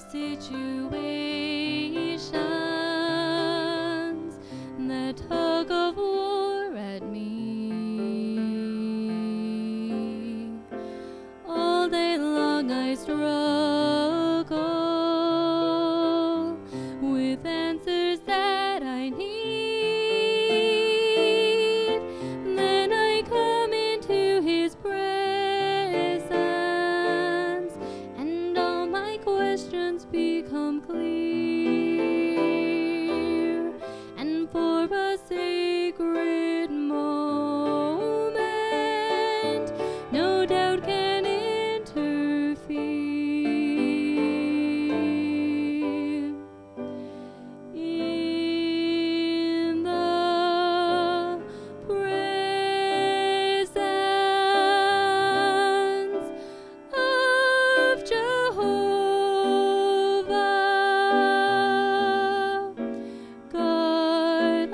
situations that tug of war at me. All day long I struggle with answers that I need. Then I come into His presence, and all my questions become clear. And for a sacred moment, no doubt can interfere. In the presence of Jehovah, God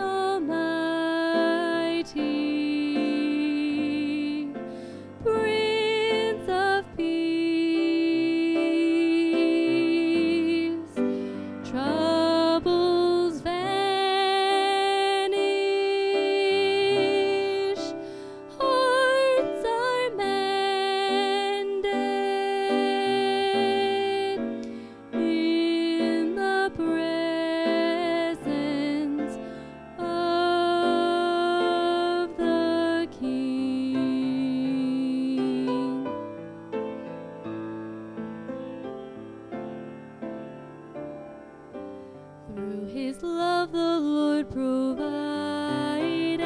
Almighty, Prince of Peace, troubles vanish, hearts are mended in the presence of the King. Through His love the Lord provided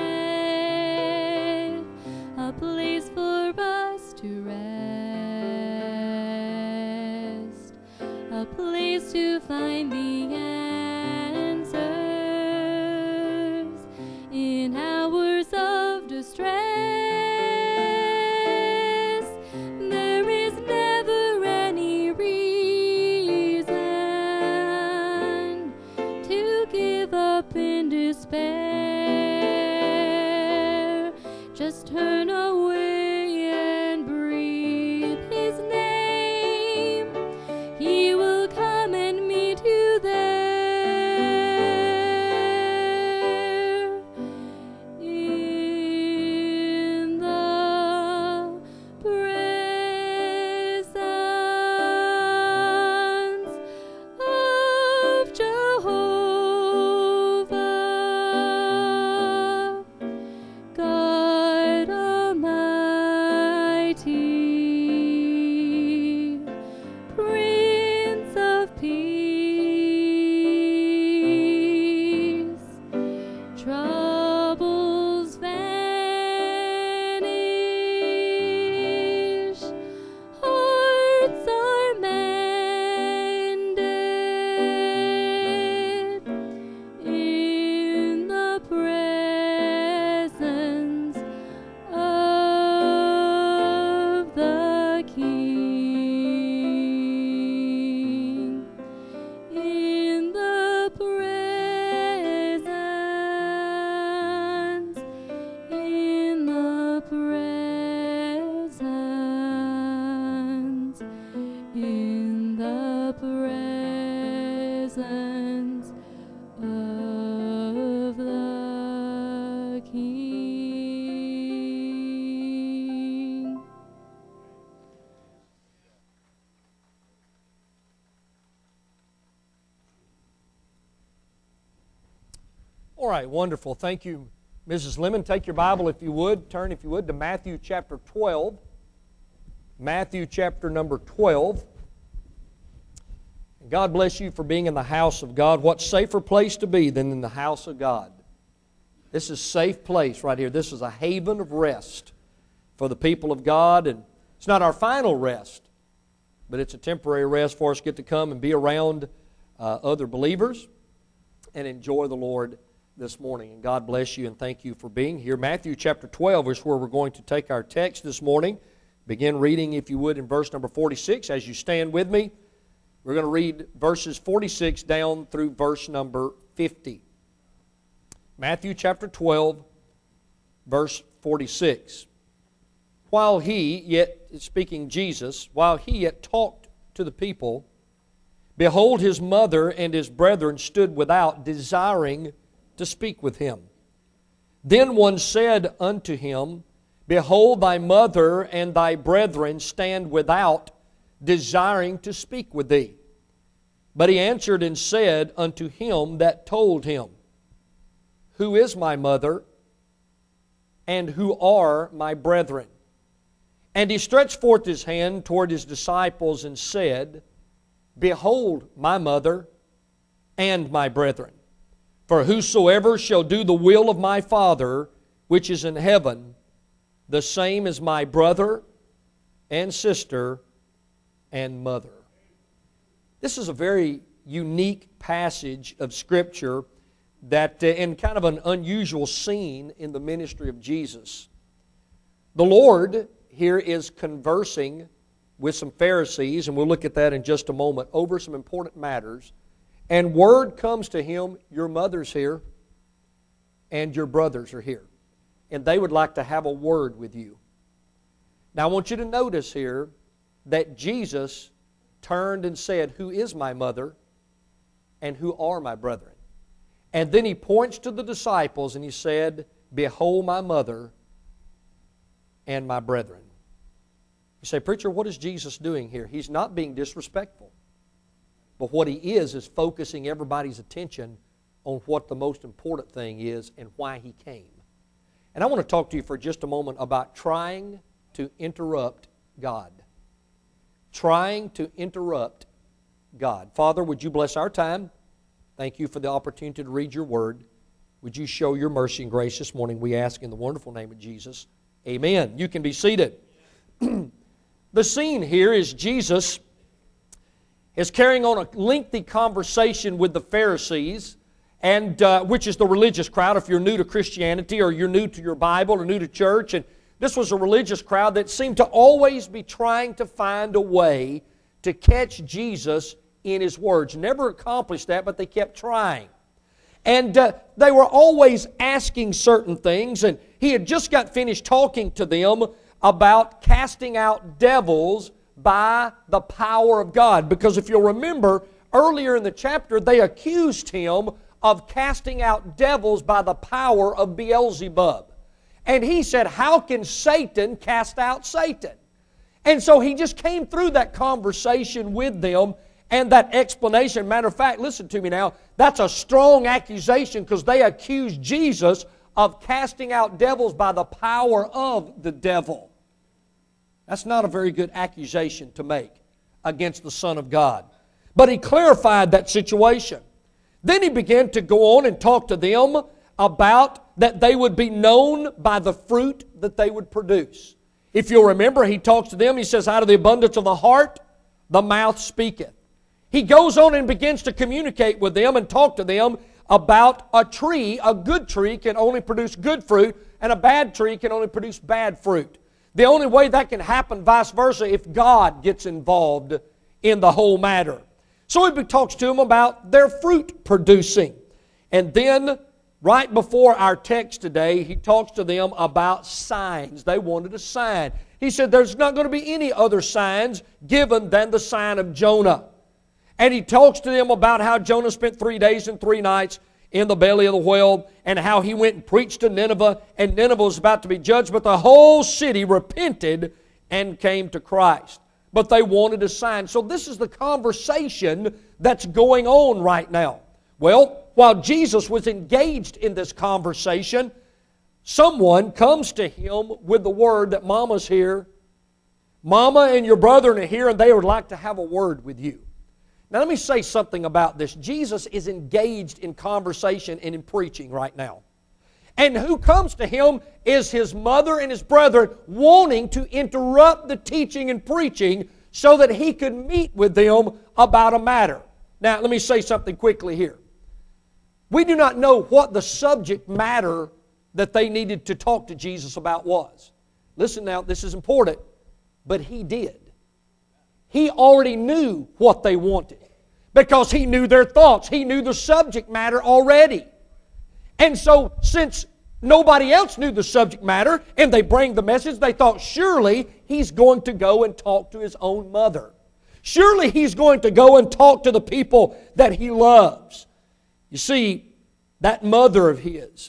a place for us to rest, a place to find the answers in hours of distress. There is never any reason to give up in despair. Just turn away and breathe His name. He will come and meet you there. In the presence of Jehovah, God Almighty, Prince of Peace, troubles vanish, hearts are mended in the presence of the King. In the presence, in the presence, in the presence of the King. All right, wonderful. Thank you, Mrs. Lemon. Take your Bible, if you would. Turn, if you would, to Matthew chapter 12. Matthew chapter number 12. And God bless you for being in the house of God. What safer place to be than in the house of God? This is a safe place right here. This is a haven of rest for the people of God. And it's not our final rest, but it's a temporary rest for us to get to come and be around other believers and enjoy the Lord this morning. And God bless you and thank you for being here. Matthew chapter 12 is where we're going to take our text this morning. Begin reading, if you would, in verse number 46. As you stand with me, we're going to read verses 46 down through verse number 50. Matthew chapter 12, verse 46. While he, yet speaking Jesus, while he yet talked to the people, behold, his mother and his brethren stood without, desiring to speak with him. Then one said unto him, behold, thy mother and thy brethren stand without, desiring to speak with thee. But he answered and said unto him that told him, who is my mother, and who are my brethren? And he stretched forth his hand toward his disciples and said, behold my mother and my brethren. For whosoever shall do the will of my Father which is in heaven, the same is my brother and sister and mother. This is a very unique passage of Scripture that, in kind of an unusual scene in the ministry of Jesus. The Lord here is conversing with some Pharisees, and we'll look at that in just a moment, over some important matters. And word comes to him, your mother's here, and your brothers are here. And they would like to have a word with you. Now I want you to notice here that Jesus turned and said, who is my mother, and who are my brethren? And then he points to the disciples and he said, behold my mother and my brethren. You say, preacher, what is Jesus doing here? He's not being disrespectful. But what he is focusing everybody's attention on what the most important thing is and why he came. And I want to talk to you for just a moment about trying to interrupt God. Trying to interrupt God. Father, would you bless our time? Thank you for the opportunity to read your word. Would you show your mercy and grace this morning, we ask in the wonderful name of Jesus. Amen. You can be seated. The scene here is Jesus is carrying on a lengthy conversation with the Pharisees, and which is the religious crowd if you're new to Christianity or you're new to your Bible or new to church. And this was a religious crowd that seemed to always be trying to find a way to catch Jesus in His words. Never accomplished that, but they kept trying. And they were always asking certain things, and He had just got finished talking to them about casting out devils by the power of God. Because if you'll remember, earlier in the chapter, they accused Him of casting out devils by the power of Beelzebub. And He said, how can Satan cast out Satan? And so He just came through that conversation with them and that explanation. Matter of fact, listen to me now, that's a strong accusation because they accused Jesus of casting out devils by the power of the devil. That's not a very good accusation to make against the Son of God. But He clarified that situation. Then He began to go on and talk to them about that they would be known by the fruit that they would produce. If you'll remember, He talks to them, He says, out of the abundance of the heart, the mouth speaketh. He goes on and begins to communicate with them and talk to them about a tree. A good tree can only produce good fruit, and a bad tree can only produce bad fruit. The only way that can happen, vice versa, if God gets involved in the whole matter. So He talks to them about their fruit producing. And then, right before our text today, He talks to them about signs. They wanted a sign. He said there's not going to be any other signs given than the sign of Jonah. And He talks to them about how Jonah spent 3 days and 3 nights in the belly of the whale, and how he went and preached to Nineveh, and Nineveh was about to be judged, but the whole city repented and came to Christ. But they wanted a sign. So this is the conversation that's going on right now. Well, while Jesus was engaged in this conversation, someone comes to Him with the word that Mama's here. Mama and your brethren are here, and they would like to have a word with you. Now let me say something about this. Jesus is engaged in conversation and in preaching right now. And who comes to Him is His mother and His brethren wanting to interrupt the teaching and preaching so that He could meet with them about a matter. Now let me say something quickly here. We do not know what the subject matter that they needed to talk to Jesus about was. Listen now, this is important. But He did. He already knew what they wanted because He knew their thoughts. He knew the subject matter already. And so since nobody else knew the subject matter and they bring the message, they thought surely He's going to go and talk to His own mother. Surely He's going to go and talk to the people that He loves. You see, that mother of His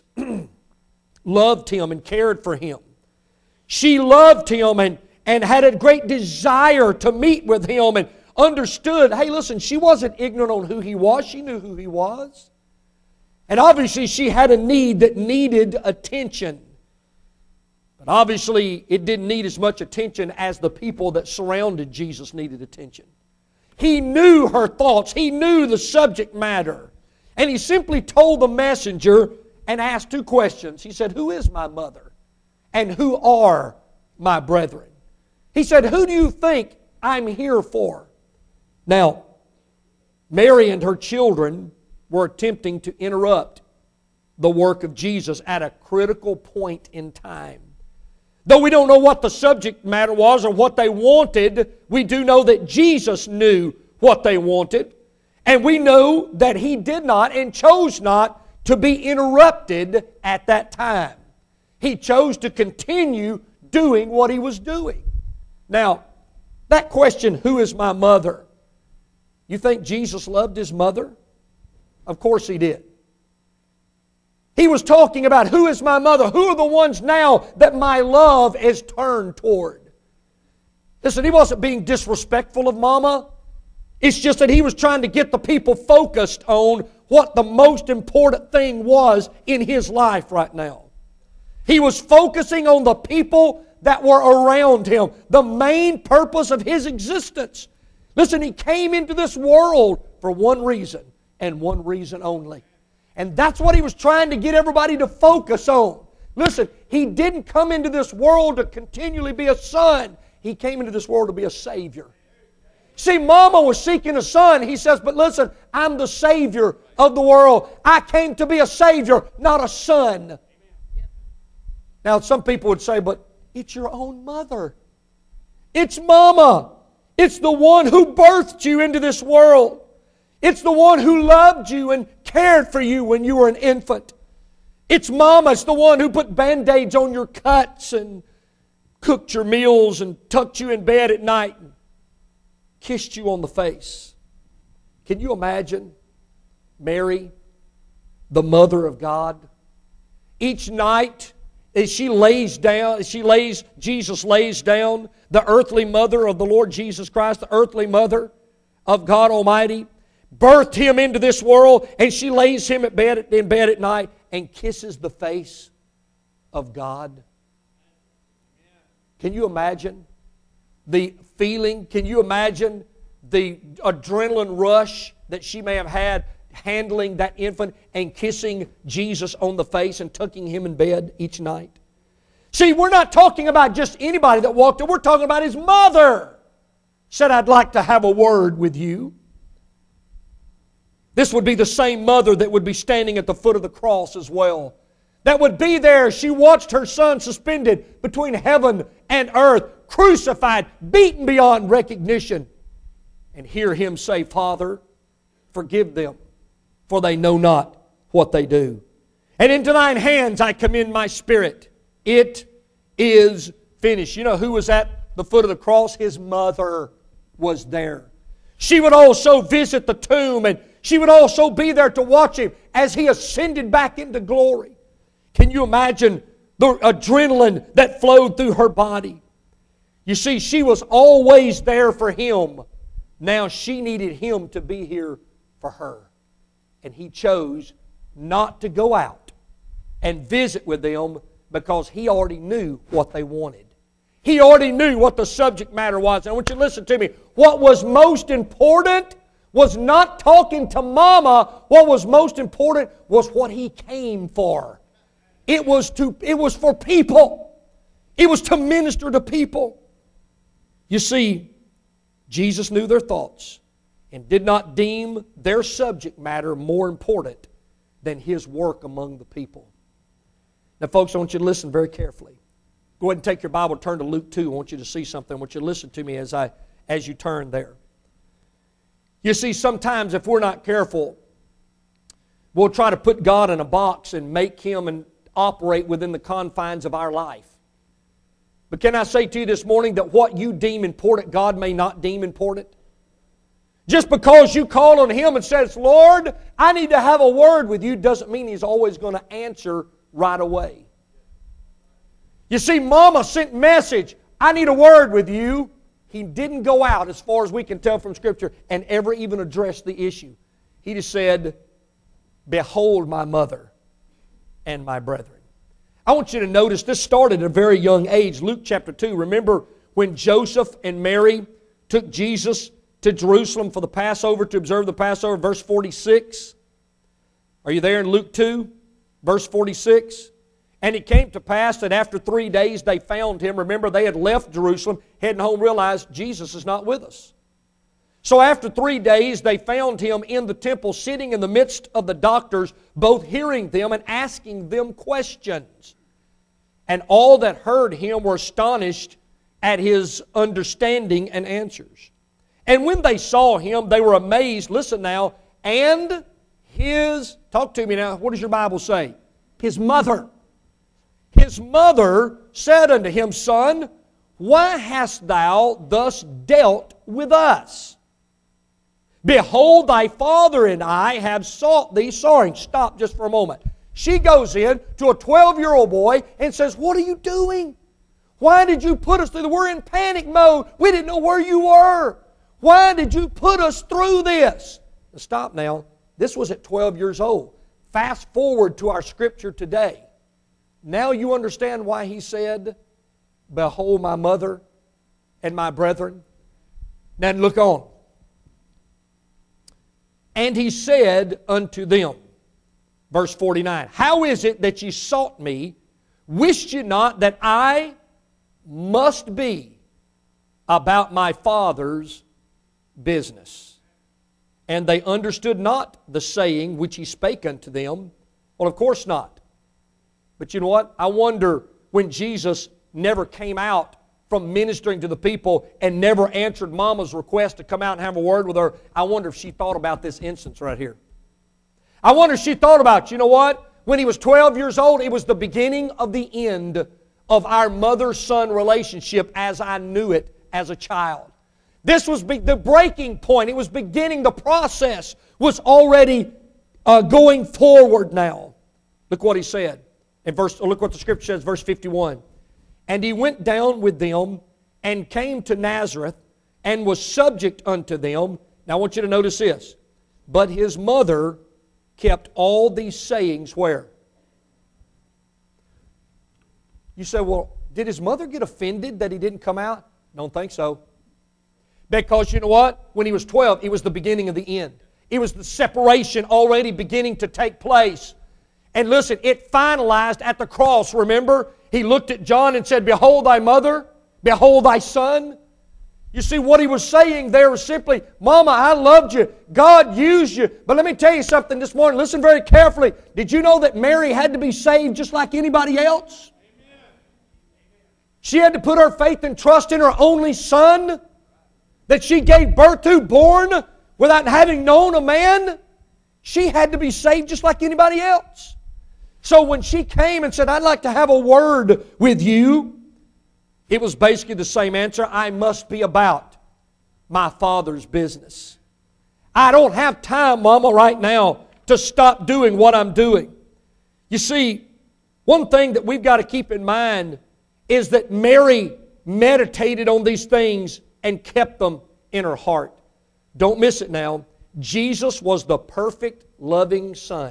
loved Him and cared for Him. She loved Him and had a great desire to meet with Him and understood, hey, listen, she wasn't ignorant on who He was. She knew who He was. And obviously she had a need that needed attention. But obviously it didn't need as much attention as the people that surrounded Jesus needed attention. He knew her thoughts. He knew the subject matter. And He simply told the messenger and asked two questions. He said, who is my mother? And who are my brethren? He said, who do you think I'm here for? Now, Mary and her children were attempting to interrupt the work of Jesus at a critical point in time. Though we don't know what the subject matter was or what they wanted, we do know that Jesus knew what they wanted. And we know that He did not and chose not to be interrupted at that time. He chose to continue doing what He was doing. Now, that question, who is my mother? You think Jesus loved His mother? Of course He did. He was talking about who is my mother? Who are the ones now that my love is turned toward? Listen, He wasn't being disrespectful of Mama. It's just that He was trying to get the people focused on what the most important thing was in His life right now. He was focusing on the people that were around Him, the main purpose of His existence. Listen, He came into this world for one reason, and one reason only. And that's what He was trying to get everybody to focus on. Listen, He didn't come into this world to continually be a son. He came into this world to be a Savior. See, Mama was seeking a son. He says, but listen, I'm the Savior of the world. I came to be a Savior, not a son. Now, some people would say, but it's your own mother. It's Mama. It's the one who birthed you into this world. It's the one who loved you and cared for you when you were an infant. It's Mama. It's the one who put Band-Aids on your cuts and cooked your meals and tucked you in bed at night and kissed you on the face. Can you imagine Mary, the mother of God? Each night as Jesus lays down, the earthly mother of the Lord Jesus Christ, the earthly mother of God Almighty, birthed Him into this world, and she lays Him in bed at night and kisses the face of God. Can you imagine the feeling? Can you imagine the adrenaline rush that she may have had handling that infant and kissing Jesus on the face and tucking Him in bed each night? See, we're not talking about just anybody that walked in. We're talking about His mother. Said, I'd like to have a word with you. This would be the same mother that would be standing at the foot of the cross as well. That would be there. She watched her Son suspended between heaven and earth, crucified, beaten beyond recognition, and hear Him say, Father, forgive them, for they know not what they do. And into Thine hands I commend my spirit. It is finished. You know who was at the foot of the cross? His mother was there. She would also visit the tomb, and she would also be there to watch Him as He ascended back into glory. Can you imagine the adrenaline that flowed through her body? You see, she was always there for Him. Now she needed Him to be here for her. And He chose not to go out and visit with them because He already knew what they wanted. He already knew what the subject matter was. And I want you to listen to me. What was most important was not talking to Mama. What was most important was what He came for. It was for people. It was to minister to people. You see, Jesus knew their thoughts and did not deem their subject matter more important than His work among the people. Now, folks, I want you to listen very carefully. Go ahead and take your Bible, turn to Luke 2. I want you to see something. I want you to listen to me as you turn there. You see, sometimes if we're not careful, we'll try to put God in a box and make Him and operate within the confines of our life. But can I say to you this morning that what you deem important, God may not deem important? Just because you call on Him and says, Lord, I need to have a word with you, doesn't mean He's always going to answer right away. You see, Mama sent message, I need a word with you. He didn't go out, as far as we can tell from Scripture, and ever even address the issue. He just said, behold my mother and my brethren. I want you to notice this started at a very young age. Luke chapter 2. Remember when Joseph and Mary took Jesus to Jerusalem for the Passover, to observe the Passover, verse 46? Are you there in Luke 2, verse 46? And it came to pass that after 3 days they found Him. Remember, they had left Jerusalem, heading home, realized Jesus is not with us. So after 3 days they found Him in the temple, sitting in the midst of the doctors, both hearing them and asking them questions. And all that heard Him were astonished at His understanding and answers. And when they saw Him, they were amazed, listen now, and His, talk to me now, what does your Bible say? His mother. His mother said unto Him, Son, why hast Thou thus dealt with us? Behold, thy father and I have sought thee sorrowing. Stop just for a moment. She goes in to a 12-year-old boy and says, what are you doing? Why did you put us through this? We're in panic mode. We didn't know where you were. Why did you put us through this? Stop now. This was at 12 years old. Fast forward to our Scripture today. Now you understand why He said, behold my mother and my brethren. Now look on. And He said unto them, verse 49, how is it that ye sought me? Wist ye not that I must be about my Father's business? And they understood not the saying which He spake unto them. Well, of course not. But you know what? I wonder when Jesus never came out from ministering to the people and never answered Mama's request to come out and have a word with her, I wonder if she thought about this instance right here. I wonder if she thought about, you know what? When He was 12 years old, it was the beginning of the end of our mother-son relationship as I knew it as a child. This was the breaking point. It was beginning. The process was already going forward now. Look what He said. Look what the Scripture says, verse 51. And He went down with them and came to Nazareth and was subject unto them. Now I want you to notice this. But His mother kept all these sayings where? You say, well, did His mother get offended that He didn't come out? Don't think so. Because you know what? When He was 12, it was the beginning of the end. It was the separation already beginning to take place. And listen, it finalized at the cross, remember? He looked at John and said, behold thy mother, behold thy son. You see, what He was saying there was simply, Mama, I loved you. God used you. But let me tell you something this morning. Listen very carefully. Did you know that Mary had to be saved just like anybody else? Amen. She had to put her faith and trust in her only Son that she gave birth to, born without having known a man. She had to be saved just like anybody else. So when she came and said, I'd like to have a word with you, it was basically the same answer. I must be about my Father's business. I don't have time, Mama, right now to stop doing what I'm doing. You see, one thing that we've got to keep in mind is that Mary meditated on these things and kept them in her heart. Don't miss it now. Jesus was the perfect, loving Son.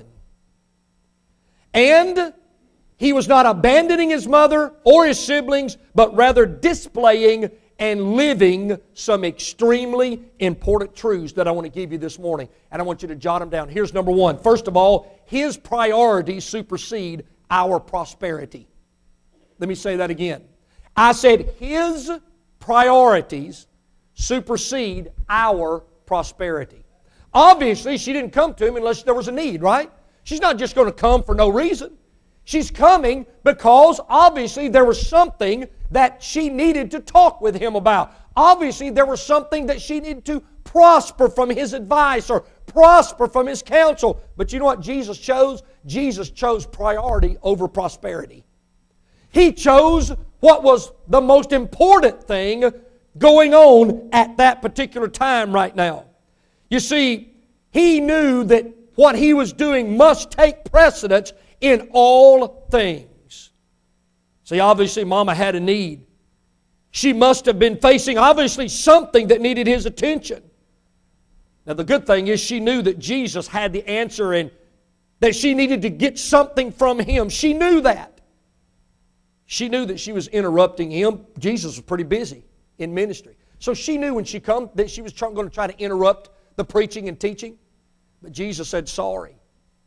And He was not abandoning His mother or His siblings, but rather displaying and living some extremely important truths that I want to give you this morning. And I want you to jot them down. Here's number one. First of all, His priorities supersede our prosperity. Let me say that again. I said His priorities supersede our prosperity. Obviously, she didn't come to Him unless there was a need, right? She's not just going to come for no reason. She's coming because obviously there was something that she needed to talk with Him about. Obviously there was something that she needed to prosper from His advice or prosper from His counsel. But you know what Jesus chose? Jesus chose priority over prosperity. He chose what was the most important thing going on at that particular time right now. You see, he knew that what he was doing must take precedence in all things. See, obviously, Mama had a need. She must have been facing, obviously, something that needed his attention. Now, the good thing is she knew that Jesus had the answer and that she needed to get something from Him. She knew that. She knew that she was interrupting Him. Jesus was pretty busy in ministry. So she knew when she come that she was going to try to interrupt the preaching and teaching. But Jesus said, sorry,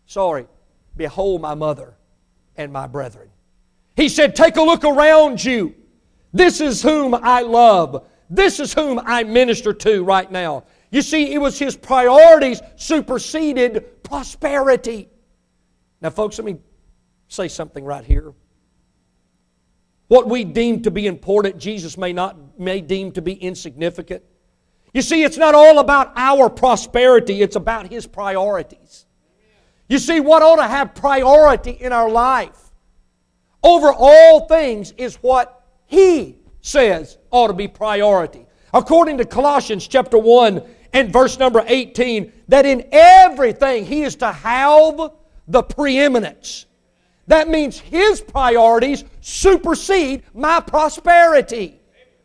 behold my mother and my brethren. He said, take a look around you. This is whom I love. This is whom I minister to right now. You see, it was His priorities superseded prosperity. Now, folks, let me say something right here. What we deem to be important, Jesus may deem to be insignificant. You see, it's not all about our prosperity, it's about His priorities. You see, what ought to have priority in our life over all things is what He says ought to be priority. According to Colossians chapter 1 and verse number 18, that in everything He is to have the preeminence. That means His priorities supersede my prosperity.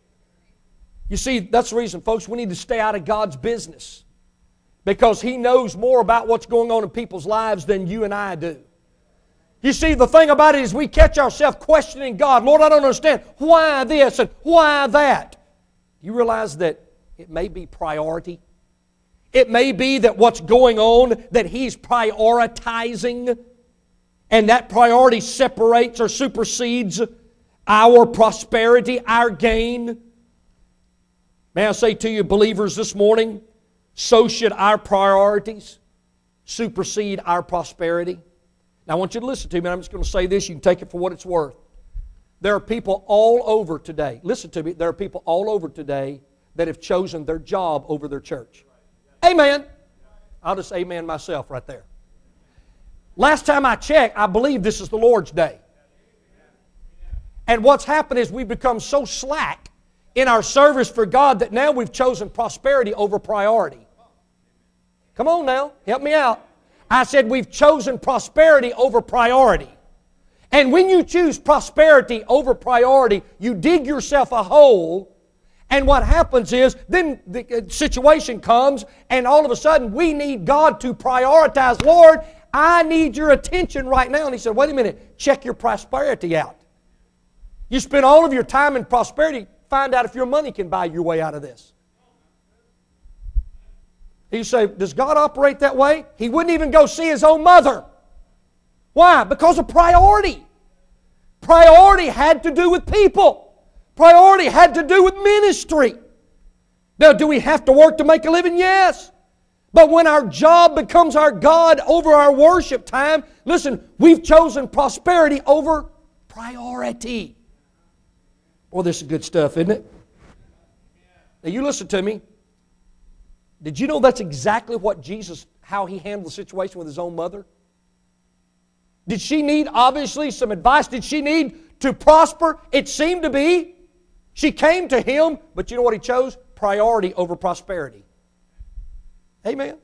You see, that's the reason, folks, we need to stay out of God's business. Because He knows more about what's going on in people's lives than you and I do. You see, the thing about it is we catch ourselves questioning God. Lord, I don't understand. Why this and why that? You realize that it may be priority. It may be that what's going on, that He's prioritizing, and that priority separates or supersedes our prosperity, our gain. May I say to you, believers, this morning, so should our priorities supersede our prosperity. Now, I want you to listen to me. I'm just going to say this. You can take it for what it's worth. There are people all over today. Listen to me. There are people all over today that have chosen their job over their church. Amen. I'll just amen myself right there. Last time I checked, I believe this is the Lord's Day. And what's happened is we've become so slack in our service for God that now we've chosen prosperity over priority. Come on now, help me out. I said we've chosen prosperity over priority. And when you choose prosperity over priority, you dig yourself a hole. And what happens is, then the situation comes, and all of a sudden we need God to prioritize. Lord, I need your attention right now. And He said, wait a minute, check your prosperity out. You spend all of your time in prosperity, find out if your money can buy your way out of this. You say, does God operate that way? He wouldn't even go see His own mother. Why? Because of priority. Priority had to do with people. Priority had to do with ministry. Now, do we have to work to make a living? Yes. But when our job becomes our God over our worship time, listen, we've chosen prosperity over priority. Well, this is good stuff, isn't it? Now, you listen to me. Did you know that's exactly what Jesus, how He handled the situation with His own mother? Did she need, obviously, some advice? Did she need to prosper? It seemed to be. She came to Him, but you know what He chose? Priority over prosperity. Amen.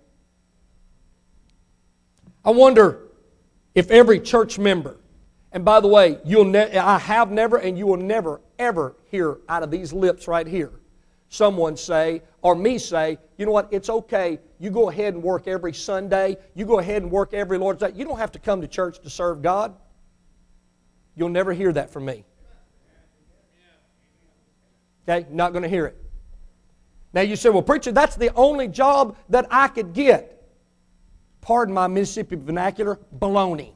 I wonder if every church member, and by the way, I have never and you will never, ever hear out of these lips right here someone say, or me say, you know what, it's okay, you go ahead and work every Sunday, you go ahead and work every Lord's Day. You don't have to come to church to serve God. You'll never hear that from me. Okay, not going to hear it. Now you say, well, preacher, that's the only job that I could get. Pardon my Mississippi vernacular, baloney.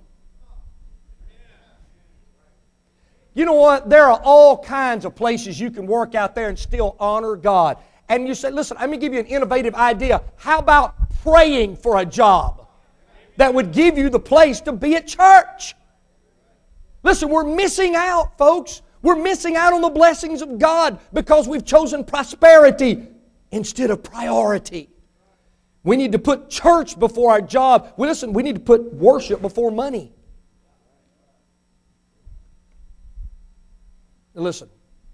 You know what? There are all kinds of places you can work out there and still honor God. And you say, listen, let me give you an innovative idea. How about praying for a job that would give you the place to be at church? Listen, we're missing out, folks. We're missing out on the blessings of God because we've chosen prosperity instead of priority. We need to put church before our job. Well, listen, we need to put worship before money. Now listen,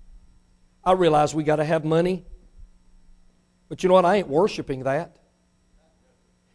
I realize we got to have money, but you know what? I ain't worshiping that.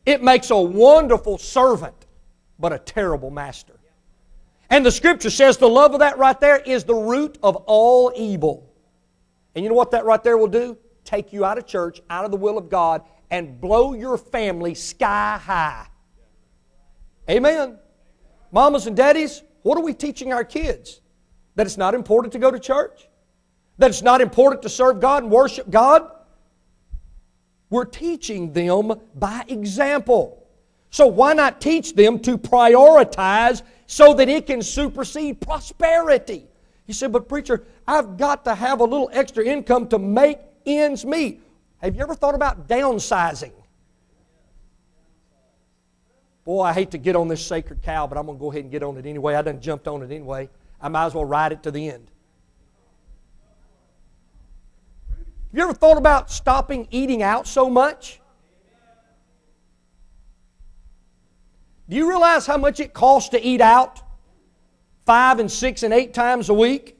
It makes a wonderful servant, but a terrible master. And the Scripture says the love of that right there is the root of all evil. And you know what that right there will do? Take you out of church, out of the will of God, and blow your family sky high. Amen. Mamas and daddies, what are we teaching our kids? That it's not important to go to church? That it's not important to serve God and worship God? We're teaching them by example. So why not teach them to prioritize so that it can supersede prosperity? You say, but preacher, I've got to have a little extra income to make ends meet. Have you ever thought about downsizing? Boy, I hate to get on this sacred cow, but I'm going to go ahead and get on it anyway. I done jumped on it anyway. I might as well ride it to the end. Have you ever thought about stopping eating out so much? Do you realize how much it costs to eat out 5 and 6 and 8 times a week?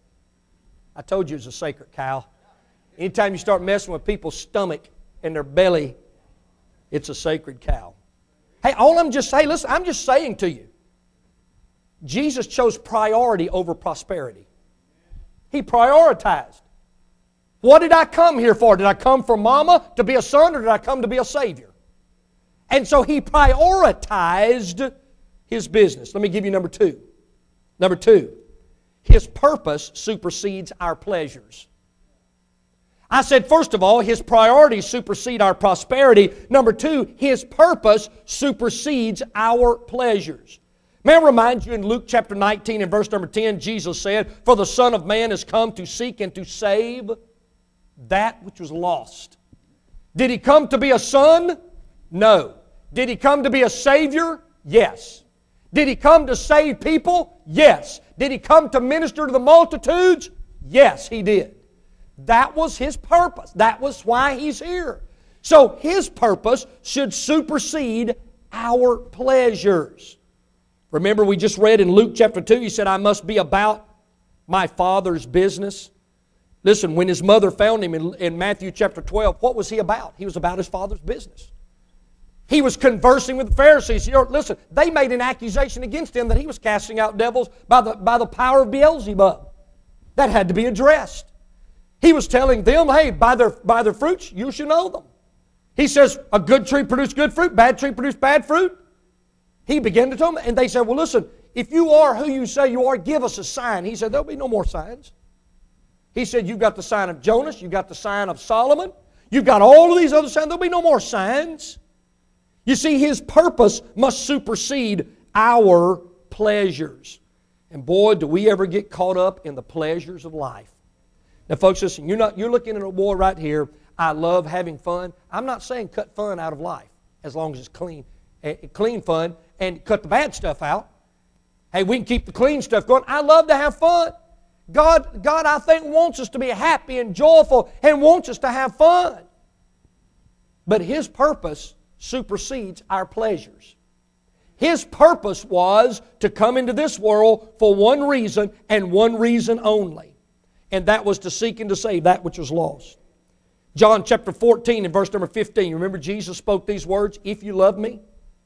I told you it was a sacred cow. Anytime you start messing with people's stomach and their belly, it's a sacred cow. Hey, I'm just saying to you, Jesus chose priority over prosperity. He prioritized. What did I come here for? Did I come for mama to be a son, or did I come to be a Savior? And so He prioritized His business. Let me give you number 2. Number 2, His purpose supersedes our pleasures. I said, first of all, His priorities supersede our prosperity. Number 2, His purpose supersedes our pleasures. May I remind you, in Luke chapter 19 and verse number 10, Jesus said, "For the Son of Man has come to seek and to save that which was lost." Did He come to be a son? No. Did He come to be a Savior? Yes. Did He come to save people? Yes. Did He come to minister to the multitudes? Yes, He did. That was His purpose. That was why He's here. So His purpose should supersede our pleasures. Remember, we just read in Luke chapter 2, He said, "I must be about my Father's business." Listen, when His mother found Him in Matthew chapter 12, what was He about? He was about His Father's business. He was conversing with the Pharisees. You know, listen, they made an accusation against Him that He was casting out devils by the power of Beelzebub. That had to be addressed. He was telling them, hey, by their fruits you should know them. He says, a good tree produces good fruit, bad tree produces bad fruit. He began to tell them, and they said, well, listen, if you are who you say you are, give us a sign. He said, there'll be no more signs. He said, you've got the sign of Jonas, you've got the sign of Solomon, you've got all of these other signs, there'll be no more signs. You see, His purpose must supersede our pleasures. And boy, do we ever get caught up in the pleasures of life. Now, folks, listen, you're looking at a boy right here, I love having fun. I'm not saying cut fun out of life, as long as it's clean fun, and cut the bad stuff out. Hey, we can keep the clean stuff going. I love to have fun. God, I think, wants us to be happy and joyful and wants us to have fun. But His purpose supersedes our pleasures. His purpose was to come into this world for one reason and one reason only. And that was to seek and to save that which was lost. John chapter 14 and verse number 15. Remember Jesus spoke these words, if you love me,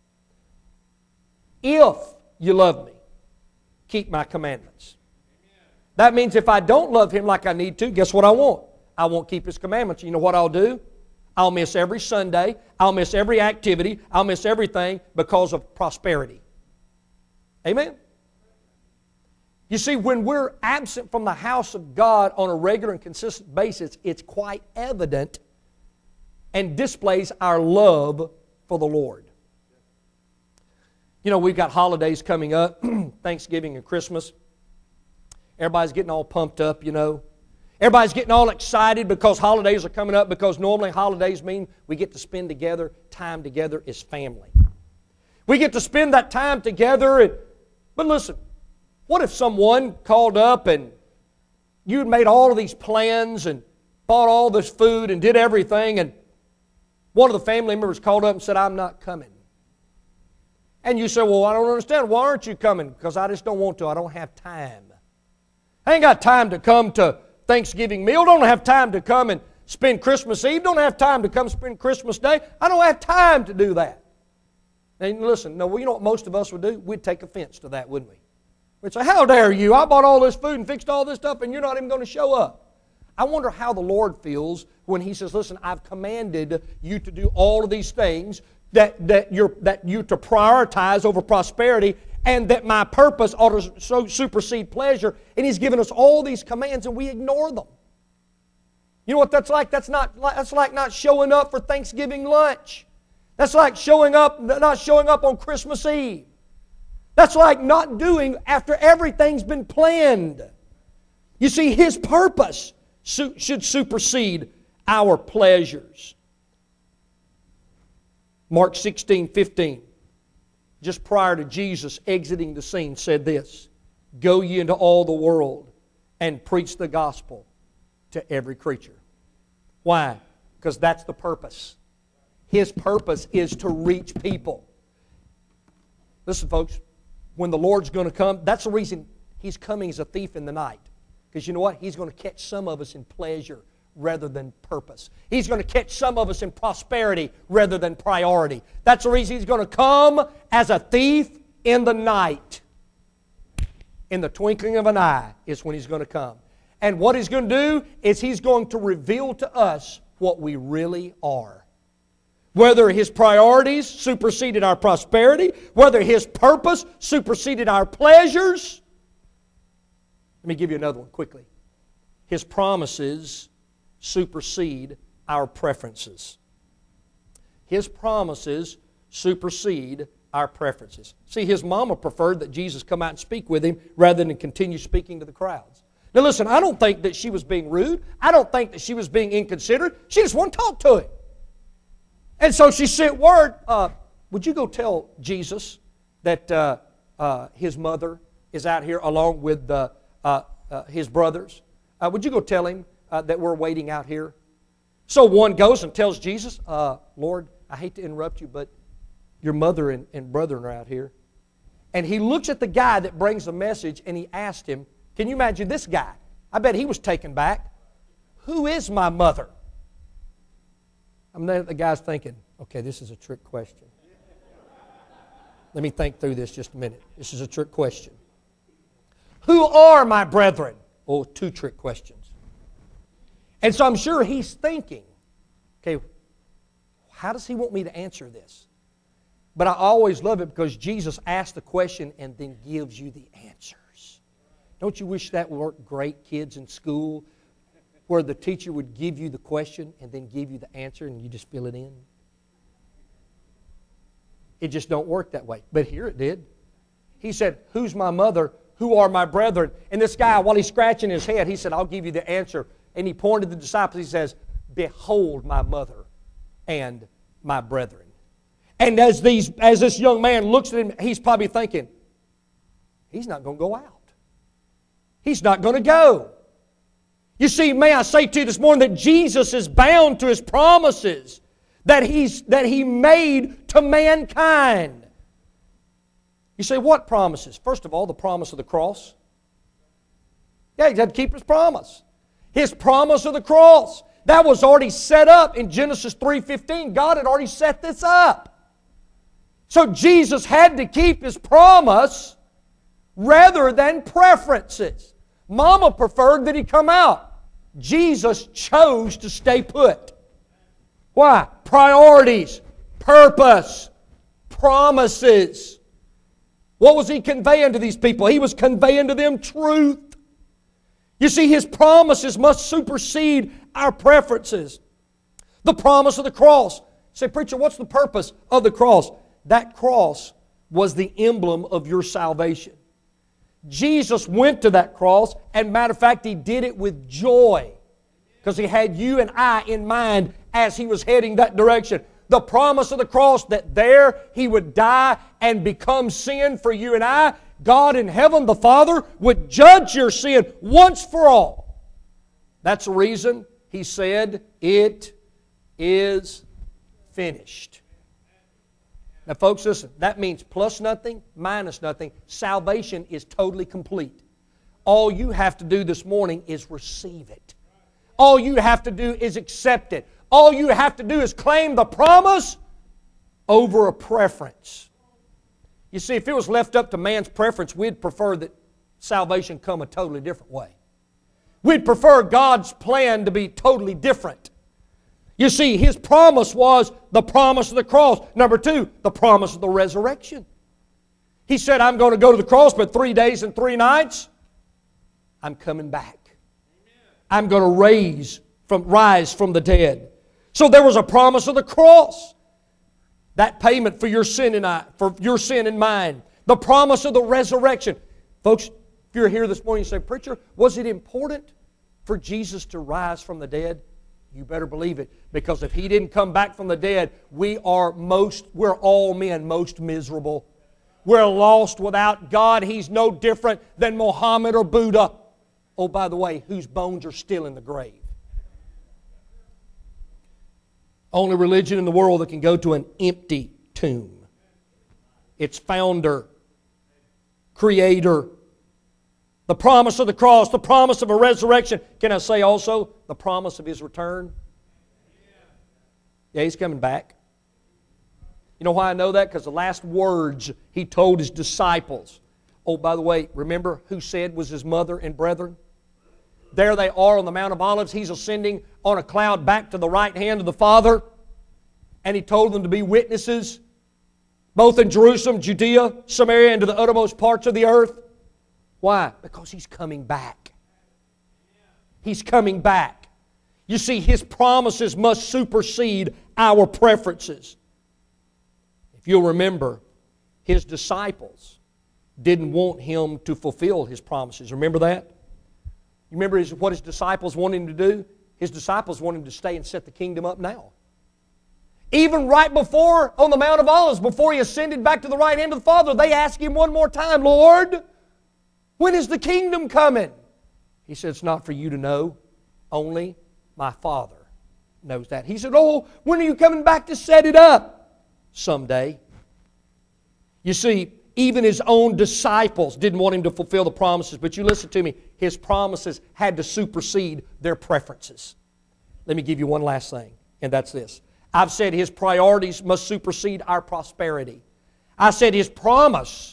keep my commandments. That means if I don't love Him like I need to, guess what I won't? I won't keep His commandments. You know what I'll do? I'll miss every Sunday. I'll miss every activity. I'll miss everything because of prosperity. Amen? You see, when we're absent from the house of God on a regular and consistent basis, it's quite evident and displays our love for the Lord. You know, we've got holidays coming up, Thanksgiving and Christmas. Everybody's getting all pumped up, you know. Everybody's getting all excited because holidays are coming up, because normally holidays mean we get to spend together, time together as family. We get to spend that time together. But listen, what if someone called up and you had made all of these plans and bought all this food and did everything, and one of the family members called up and said, I'm not coming. And you say, well, I don't understand. Why aren't you coming? Because I just don't want to. I don't have time. I ain't got time to come to Thanksgiving meal. Don't have time to come and spend Christmas Eve. Don't have time to come spend Christmas Day. I don't have time to do that. And listen, no, you know what most of us would do? We'd take offense to that, wouldn't we? We'd say, how dare you? I bought all this food and fixed all this stuff and you're not even going to show up. I wonder how the Lord feels when He says, listen, I've commanded you to do all of these things, that you're to prioritize over prosperity, and that my purpose ought to supersede pleasure. And He's given us all these commands and we ignore them. You know what that's like? That's like not showing up for Thanksgiving lunch. That's like not showing up on Christmas Eve. That's like not doing after everything's been planned. You see, His purpose should supersede our pleasures. Mark 16:15, just prior to Jesus exiting the scene, said this, "Go ye into all the world and preach the gospel to every creature." Why? Because that's the purpose. His purpose is to reach people. Listen, folks, when the Lord's going to come, that's the reason He's coming as a thief in the night. Because you know what? He's going to catch some of us in pleasure rather than purpose. He's going to catch some of us in prosperity rather than priority. That's the reason He's going to come as a thief in the night. In the twinkling of an eye is when He's going to come. And what He's going to do is He's going to reveal to us what we really are. Whether His priorities superseded our prosperity, whether His purpose superseded our pleasures. Let me give you another one quickly. His promises supersede our preferences. His promises supersede our preferences. See, His mama preferred that Jesus come out and speak with Him rather than continue speaking to the crowds. Now listen, I don't think that she was being rude. I don't think that she was being inconsiderate. She just wanted to talk to Him. And so she sent word, would you go tell Jesus that His mother is out here along with His brothers? Would you go tell Him that we're waiting out here? So one goes and tells Jesus, Lord, I hate to interrupt you, but your mother and brethren are out here. And He looks at the guy that brings the message and He asked him, can you imagine this guy? I bet he was taken back. Who is my mother? I mean, the guy's thinking, okay, this is a trick question. Let me think through this just a minute. This is a trick question. Who are my brethren? Oh, two trick questions. And so I'm sure he's thinking, okay, how does He want me to answer this? But I always love it because Jesus asks the question and then gives you the answers. Don't you wish that worked great, kids in school, where the teacher would give you the question and then give you the answer and you just fill it in? It just don't work that way. But here it did. He said, who's my mother? Who are my brethren? And this guy, while he's scratching his head, he said, I'll give you the answer. And he pointed to the disciples. He says, behold my mother and my brethren. And as this young man looks at him, he's probably thinking, he's not going to go out. He's not going to go. You see, may I say to you this morning that Jesus is bound to His promises that He made to mankind. You say, what promises? First of all, the promise of the cross. Yeah, He had to keep His promise. His promise of the cross. That was already set up in Genesis 3:15. God had already set this up. So Jesus had to keep His promise rather than preferences. Mama preferred that He come out. Jesus chose to stay put. Why? Priorities, purpose, promises. What was He conveying to these people? He was conveying to them truth. You see, His promises must supersede our preferences. The promise of the cross. Say, preacher, what's the purpose of the cross? That cross was the emblem of your salvation. Jesus went to that cross, and matter of fact, He did it with joy because He had you and I in mind as He was heading that direction. The promise of the cross that there He would die and become sin for you and I. God in heaven, the Father, would judge your sin once for all. That's the reason He said, it is finished. Now, folks, listen, that means plus nothing, minus nothing. Salvation is totally complete. All you have to do this morning is receive it. All you have to do is accept it. All you have to do is claim the promise over a preference. You see, if it was left up to man's preference, we'd prefer that salvation come a totally different way. We'd prefer God's plan to be totally different. You see, His promise was the promise of the cross. Number 2, the promise of the resurrection. He said, I'm going to go to the cross, but 3 days and 3 nights, I'm coming back. I'm going to rise from the dead. So there was a promise of the cross. That payment for your sin and mine. The promise of the resurrection. Folks, if you're here this morning and say, Preacher, was it important for Jesus to rise from the dead? You better believe it. Because if He didn't come back from the dead, we're all men most miserable. We're lost without God. He's no different than Muhammad or Buddha. Oh, by the way, whose bones are still in the grave. Only religion in the world that can go to an empty tomb. Its founder, creator, the promise of the cross, the promise of a resurrection. Can I say also the promise of His return? Yeah, He's coming back. You know why I know that? Because the last words He told His disciples. Oh, by the way, remember who said was His mother and brethren? There they are on the Mount of Olives. He's ascending on a cloud back to the right hand of the Father. And He told them to be witnesses, both in Jerusalem, Judea, Samaria, and to the uttermost parts of the earth. Why? Because He's coming back. He's coming back. You see, His promises must supersede our preferences. If you'll remember, His disciples didn't want Him to fulfill His promises. Remember that? You remember what His disciples wanted Him to do? His disciples wanted Him to stay and set the kingdom up now. Even right before, on the Mount of Olives, before He ascended back to the right hand of the Father, they asked Him one more time, Lord, when is the kingdom coming? He said, it's not for you to know. Only my Father knows that. He said, oh, when are you coming back to set it up? Someday. You see, even His own disciples didn't want Him to fulfill the promises. But you listen to me, His promises had to supersede their preferences. Let me give you one last thing, and that's this. I've said His priorities must supersede our prosperity. I said His promise,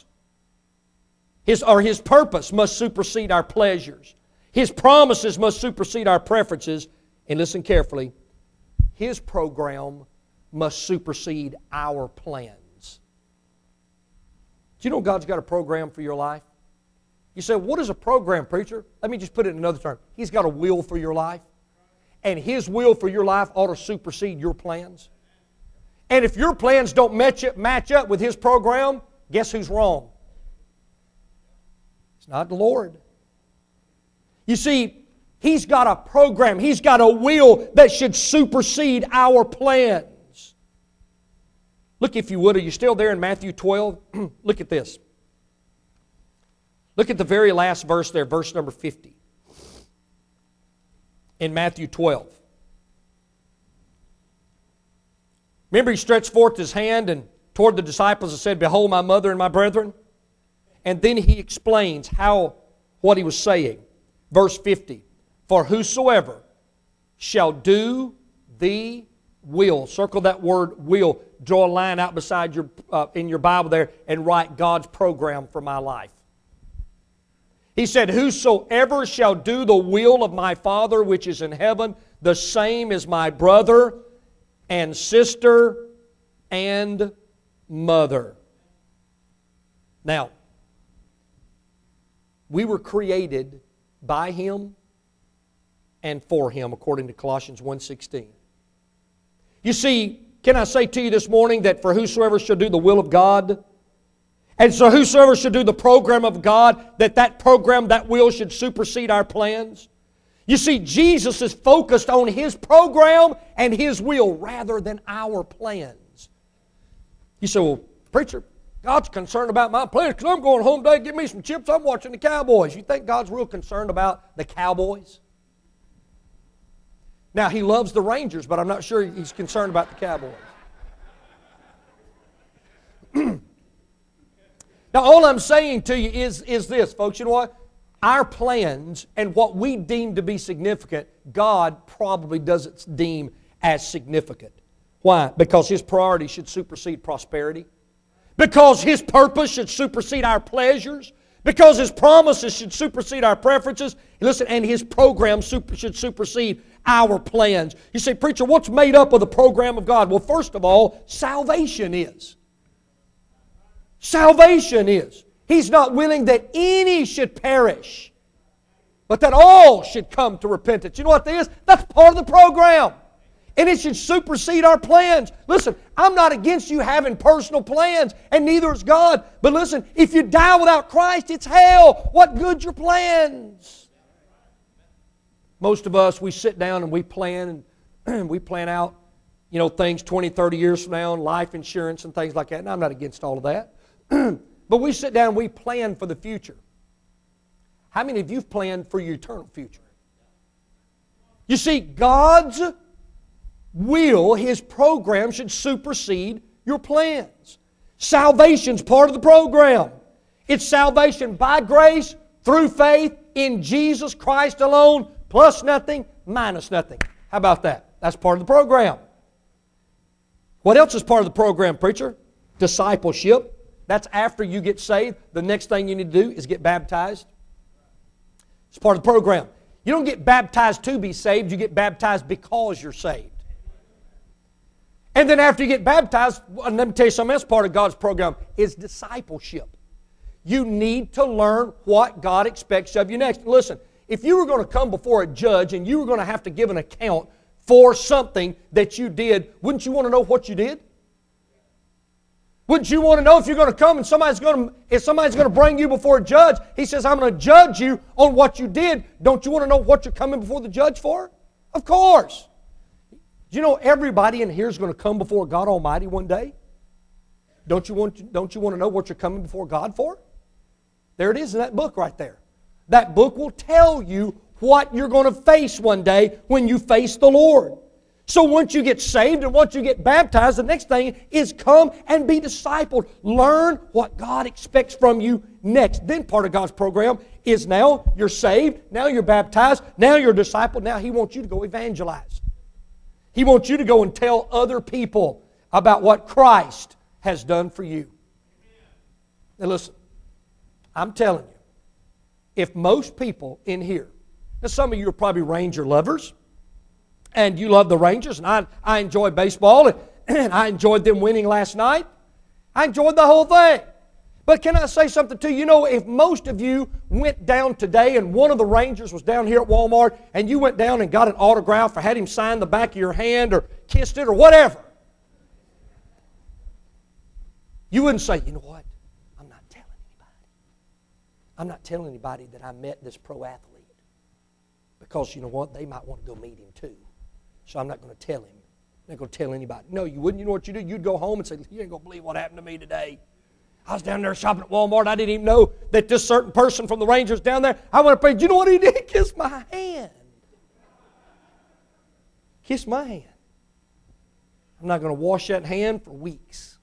His purpose must supersede our pleasures. His promises must supersede our preferences. And listen carefully, His program must supersede our plans. Do you know God's got a program for your life? You say, what is a program, preacher? Let me just put it in another term. He's got a will for your life. And His will for your life ought to supersede your plans. And if your plans don't match up with His program, guess who's wrong? It's not the Lord. You see, He's got a program. He's got a will that should supersede our plans. Look, if you would, are you still there in Matthew 12? Look at this. Look at the very last verse there, verse number 50. In Matthew 12. Remember, He stretched forth His hand and toward the disciples and said, behold my mother and my brethren. And then He explains what He was saying. Verse 50. For whosoever shall do the will. Circle that word will. Draw a line out beside in your Bible there and write God's program for my life. He said, whosoever shall do the will of my Father which is in heaven, the same is my brother and sister and mother. Now, we were created by Him and for Him, according to Colossians 1:16. You see, can I say to you this morning that for whosoever shall do the will of God, and so whosoever shall do the program of God, that program, that will should supersede our plans? You see, Jesus is focused on His program and His will rather than our plans. You say, well, preacher, God's concerned about my plans because I'm going home today to get me some chips. I'm watching the Cowboys. You think God's real concerned about the Cowboys? Now, He loves the Rangers, but I'm not sure He's concerned about the Cowboys. Now, all I'm saying to you is this, folks. You know what? Our plans and what we deem to be significant, God probably doesn't deem as significant. Why? Because His priority should supersede prosperity. because His purpose should supersede our pleasures, because His promises should supersede our preferences. Listen, and His program should supersede our plans. You say, preacher, what's made up of the program of God? Well, first of all, salvation is. Salvation is. He's not willing that any should perish, but that all should come to repentance. You know what that is? That's part of the program. And it should supersede our plans. Listen, I'm not against you having personal plans, and neither is God. But listen, if you die without Christ, it's hell. What good's your plans? Most of us, we sit down and we plan, and we plan out, things 20, 30 years from now, and life insurance and things like that. And I'm not against all of that. But we sit down and we plan for the future. How many of you have planned for your eternal future? You see, God's will, His program should supersede your plans. Salvation's part of the program. It's salvation by grace, through faith, in Jesus Christ alone, plus nothing, minus nothing. How about that? That's part of the program. What else is part of the program, preacher? Discipleship. That's after you get saved. The next thing you need to do is get baptized. It's part of the program. You don't get baptized to be saved. You get baptized because you're saved. And then after you get baptized, and let me tell you something else, part of God's program is discipleship. You need to learn what God expects of you next. Listen, if you were going to come before a judge and you were going to have to give an account for something that you did, wouldn't you want to know what you did? Wouldn't you want to know if you're going to come and somebody's going to bring you before a judge? He says, I'm going to judge you on what you did. Don't you want to know what you're coming before the judge for? Of course. Do you know everybody in here is going to come before God Almighty one day? Don't you want to know what you're coming before God for? There it is in that book right there. That book will tell you what you're going to face one day when you face the Lord. So once you get saved and once you get baptized, the next thing is come and be discipled. Learn what God expects from you next. Then part of God's program is now you're saved, now you're baptized, now you're discipled, now He wants you to go evangelize. He wants you to go and tell other people about what Christ has done for you. Now listen, I'm telling you, if most people in here, now some of you are probably Ranger lovers, and you love the Rangers, and I enjoy baseball, and I enjoyed them winning last night. I enjoyed the whole thing. But can I say something to you? You know, if most of you went down today and one of the Rangers was down here at Walmart and you went down and got an autograph or had him sign the back of your hand or kissed it or whatever, you wouldn't say, you know what, I'm not telling anybody. I'm not telling anybody that I met this pro athlete because, you know what, they might want to go meet him too. So I'm not going to tell him. I'm not going to tell anybody. No, you wouldn't. You know what you do? You'd go home and say, you ain't going to believe what happened to me today. I was down there shopping at Walmart. I didn't even know that this certain person from the Rangers down there, I went up and, you know what he did? Kiss my hand. Kiss my hand. I'm not going to wash that hand for weeks.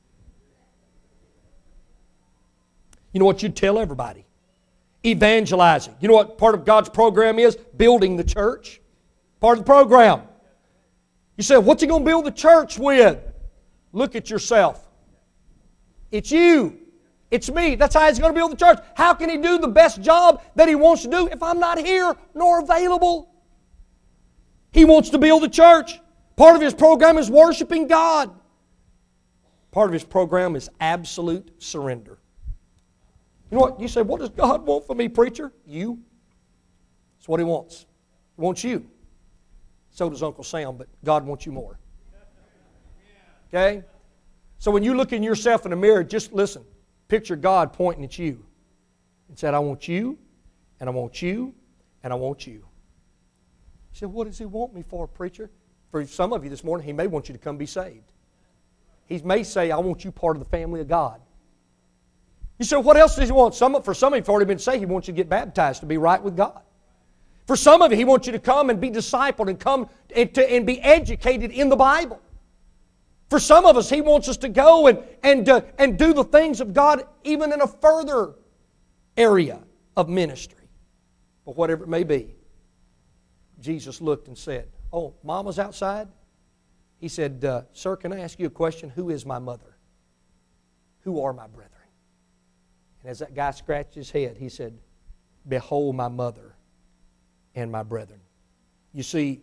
You know what you'd tell everybody? Evangelizing. You know what part of God's program is? Building the church. Part of the program. You say, what's He going to build the church with? Look at yourself. It's you. It's me. That's how He's going to build the church. How can He do the best job that He wants to do if I'm not here nor available? He wants to build the church. Part of His program is worshiping God. Part of His program is absolute surrender. You know what? You say, what does God want from me, preacher? You. That's what He wants. He wants you. So does Uncle Sam, but God wants you more. Okay? So when you look in yourself in the mirror, just listen. Picture God pointing at you and said, I want you, and I want you, and I want you. You said, what does He want me for, preacher? For some of you this morning, He may want you to come be saved. He may say, I want you part of the family of God. You said, what else does He want? For some of you, have already been saved, He wants you to get baptized to be right with God. For some of you, He wants you to come and be discipled and come and be educated in the Bible. For some of us, He wants us to go and do the things of God even in a further area of ministry. But whatever it may be, Jesus looked and said, oh, Mama's outside? He said, sir, can I ask you a question? Who is my mother? who are my brethren? And as that guy scratched his head, he said, behold my mother and my brethren. You see,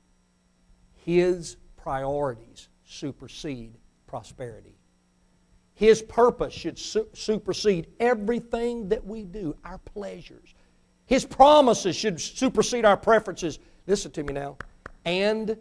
his priorities supersede prosperity. His purpose should supersede everything that we do, our pleasures. His promises should supersede our preferences. Listen to me now. And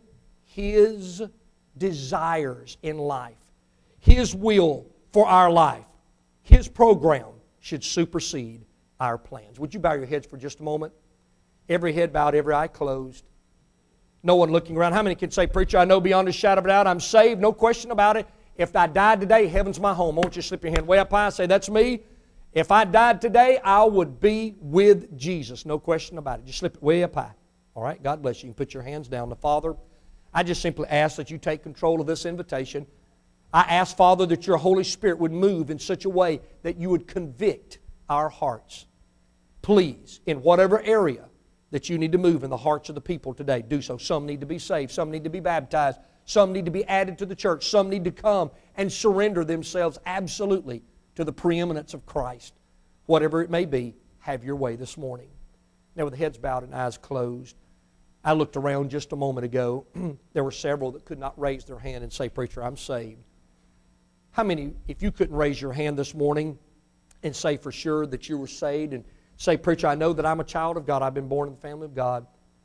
His desires in life, His will for our life, His program should supersede our plans. Would you bow your heads for just a moment? Every head bowed, every eye closed. No one looking around. How many can say, preacher, I know beyond a shadow of a doubt I'm saved, no question about it. If I died today, heaven's my home. Won't you slip your hand way up high and say, that's me? If I died today, I would be with Jesus. No question about it. Just slip it way up high. All right? God bless you. You can put your hands down. The Father, I just simply ask that you take control of this invitation. I ask, Father, that your Holy Spirit would move in such a way that you would convict our hearts. Please, in whatever area that you need to move in the hearts of the people today, do so. Some need to be saved. Some need to be baptized. Some need to be added to the church. Some need to come and surrender themselves absolutely to the preeminence of Christ. Whatever it may be, have your way this morning. Now, with heads bowed and eyes closed, I looked around just a moment ago. There were several that could not raise their hand and say, preacher, I'm saved. How many, if you couldn't raise your hand this morning and say for sure that you were saved and say, preacher, I know that I'm a child of God. I've been born in the family of God.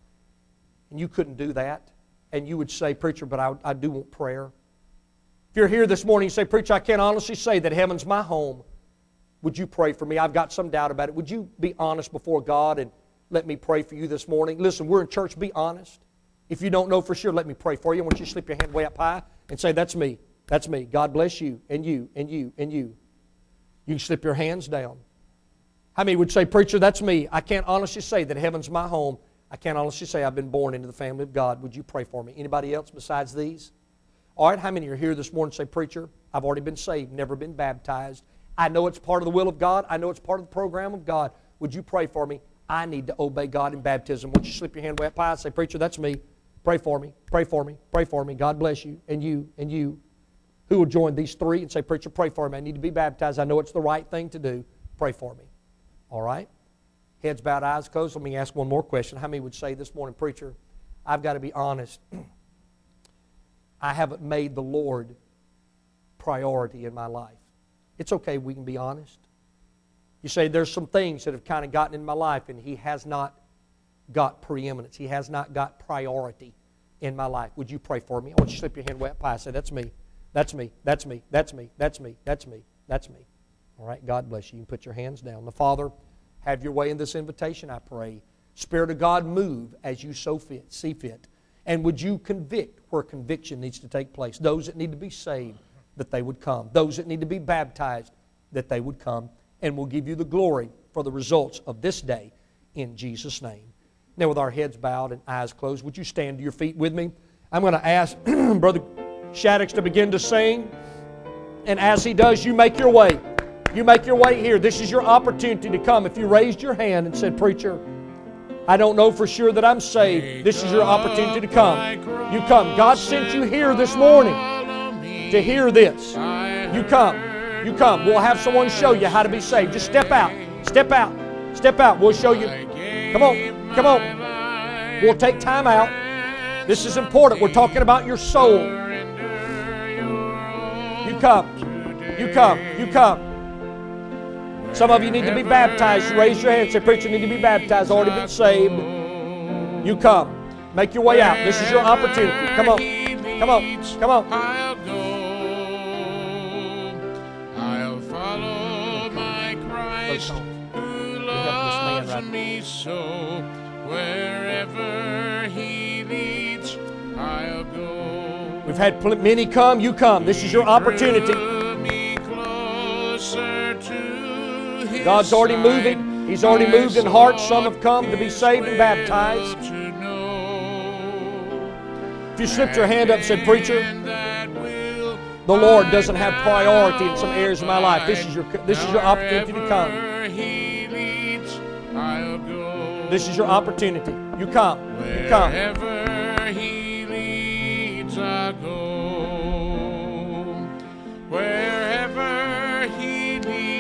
And you couldn't do that. And you would say, preacher, but I do want prayer. If you're here this morning and you say, preacher, I can't honestly say that heaven's my home. Would you pray for me? I've got some doubt about it. Would you be honest before God and let me pray for you this morning? Listen, we're in church. Be honest. If you don't know for sure, let me pray for you. I want you to slip your hand way up high and say, that's me. That's me. God bless you and you and you and you. You can slip your hands down. How many would say, preacher, that's me. I can't honestly say that heaven's my home. I can't honestly say I've been born into the family of God. Would you pray for me? Anybody else besides these? All right, how many are here this morning and say, preacher, I've already been saved, never been baptized. I know it's part of the will of God. I know it's part of the program of God. Would you pray for me? I need to obey God in baptism. Won't you slip your hand way up high and say, preacher, that's me. Pray for me. Pray for me. Pray for me. God bless you and you and you. Who will join these three and say, preacher, pray for me. I need to be baptized. I know it's the right thing to do. Pray for me. All right? Heads bowed, eyes closed. Let me ask one more question. How many would say this morning, preacher, I've got to be honest. I haven't made the Lord priority in my life. It's okay, we can be honest. You say there's some things that have kind of gotten in my life and He has not got preeminence. He has not got priority in my life. Would you pray for me? I want you to slip your hand way up high and say, that's me. That's me. That's me. That's me. That's me. That's me. That's me. All right, God bless you. You can put your hands down. The Father, have your way in this invitation, I pray. Spirit of God, move as you see fit. And would you convict where conviction needs to take place? Those that need to be saved, that they would come. Those that need to be baptized, that they would come. And we'll give you the glory for the results of this day in Jesus' name. Now, with our heads bowed and eyes closed, would you stand to your feet with me? I'm going to ask Brother Shaddix to begin to sing. And as he does, you make your way. You make your way here. This is your opportunity to come. If you raised your hand and said, preacher, I don't know for sure that I'm saved, this is your opportunity to come. You come. God sent you here this morning to hear this. You come. You come. We'll have someone show you how to be saved. Just step out. Step out. Step out. We'll show you. Come on. Come on. We'll take time out. This is important. We're talking about your soul. You come. You come. You come. Some of you need to be baptized. Raise your hand and say, preacher, need to be baptized. Already been saved. You come. Make your way out. This is your opportunity. Come on. Come on. Come on. I'll go. I'll follow my Christ who loves me so. Wherever He leads, I'll go. We've had many come. You come. This is your opportunity. God's already moving. He's already moved in hearts. Some have come to be saved and baptized. If you slipped your hand up and said, preacher, the Lord doesn't have priority in some areas of my life. This is your opportunity to come. This is your opportunity. You come. You come.